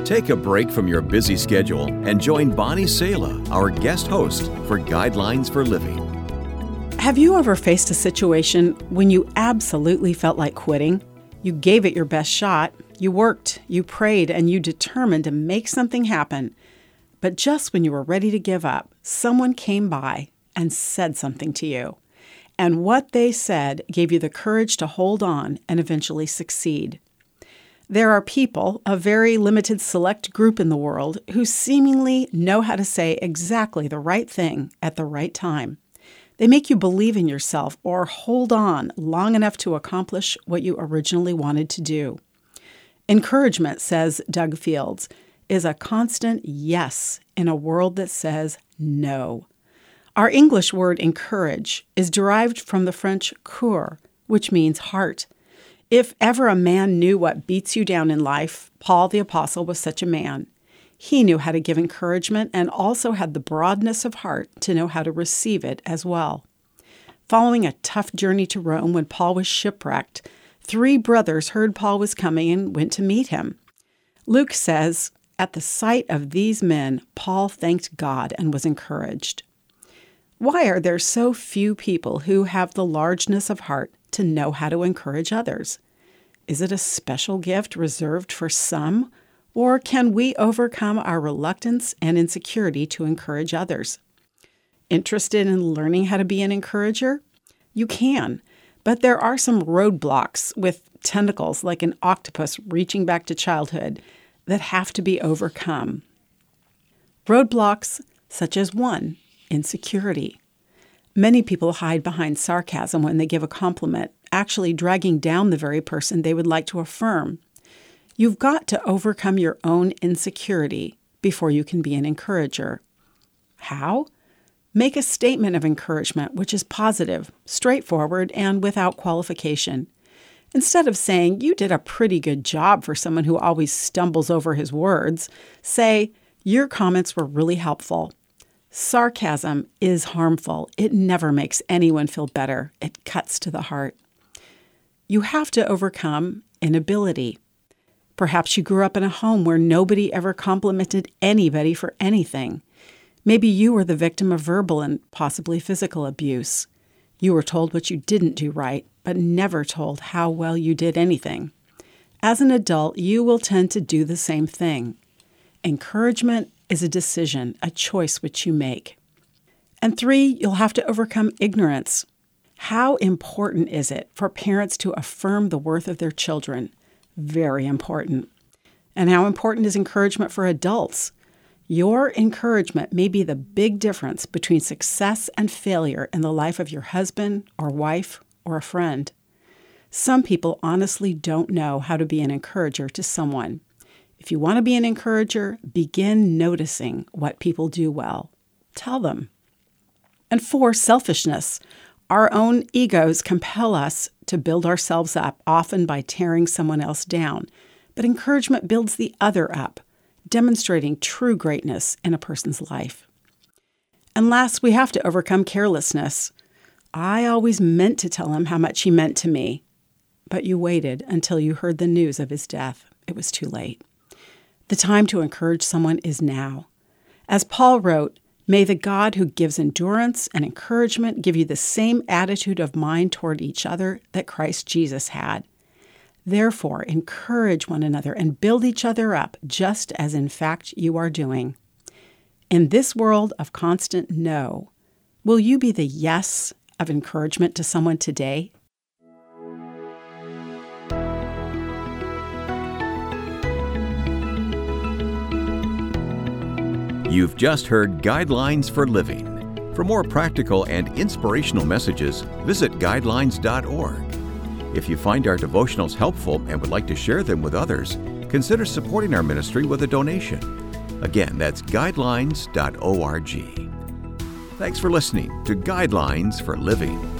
Take a break from your busy schedule and join Bonnie Sala, our guest host for Guidelines for Living. Have you ever faced a situation when you absolutely felt like quitting? You gave it your best shot, you worked, you prayed, and you determined to make something happen. But just when you were ready to give up, someone came by and said something to you. And what they said gave you the courage to hold on and eventually succeed. There are people, a very limited select group in the world, who seemingly know how to say exactly the right thing at the right time. They make you believe in yourself or hold on long enough to accomplish what you originally wanted to do. Encouragement, says Doug Fields, is a constant yes in a world that says no. Our English word encourage is derived from the French cœur, which means heart. If ever a man knew what beats you down in life, Paul the Apostle was such a man. He knew how to give encouragement and also had the broadness of heart to know how to receive it as well. Following a tough journey to Rome when Paul was shipwrecked, 3 brothers heard Paul was coming and went to meet him. Luke says, "At the sight of these men, Paul thanked God and was encouraged." Why are there so few people who have the largeness of heart to know how to encourage others? Is it a special gift reserved for some, or can we overcome our reluctance and insecurity to encourage others? Interested in learning how to be an encourager? You can, but there are some roadblocks with tentacles like an octopus reaching back to childhood that have to be overcome. Roadblocks such as 1, insecurity. Many people hide behind sarcasm when they give a compliment, actually dragging down the very person they would like to affirm. You've got to overcome your own insecurity before you can be an encourager. How? Make a statement of encouragement which is positive, straightforward, and without qualification. Instead of saying, "You did a pretty good job for someone who always stumbles over his words," say, "Your comments were really helpful." Sarcasm is harmful. It never makes anyone feel better. It cuts to the heart. You have to overcome inability. Perhaps you grew up in a home where nobody ever complimented anybody for anything. Maybe you were the victim of verbal and possibly physical abuse. You were told what you didn't do right, but never told how well you did anything. As an adult, you will tend to do the same thing. Encouragement is a decision, a choice which you make. And 3, you'll have to overcome ignorance. How important is it for parents to affirm the worth of their children? Very important. And how important is encouragement for adults? Your encouragement may be the big difference between success and failure in the life of your husband or wife or a friend. Some people honestly don't know how to be an encourager to someone. If you want to be an encourager, begin noticing what people do well. Tell them. And 4, selfishness. Our own egos compel us to build ourselves up, often by tearing someone else down. But encouragement builds the other up, demonstrating true greatness in a person's life. And last, we have to overcome carelessness. I always meant to tell him how much he meant to me. But you waited until you heard the news of his death. It was too late. The time to encourage someone is now. As Paul wrote, "May the God who gives endurance and encouragement give you the same attitude of mind toward each other that Christ Jesus had. Therefore, encourage one another and build each other up, just as in fact you are doing." In this world of constant no, will you be the yes of encouragement to someone today? You've just heard Guidelines for Living. For more practical and inspirational messages, visit guidelines.org. If you find our devotionals helpful and would like to share them with others, consider supporting our ministry with a donation. Again, that's guidelines.org. Thanks for listening to Guidelines for Living.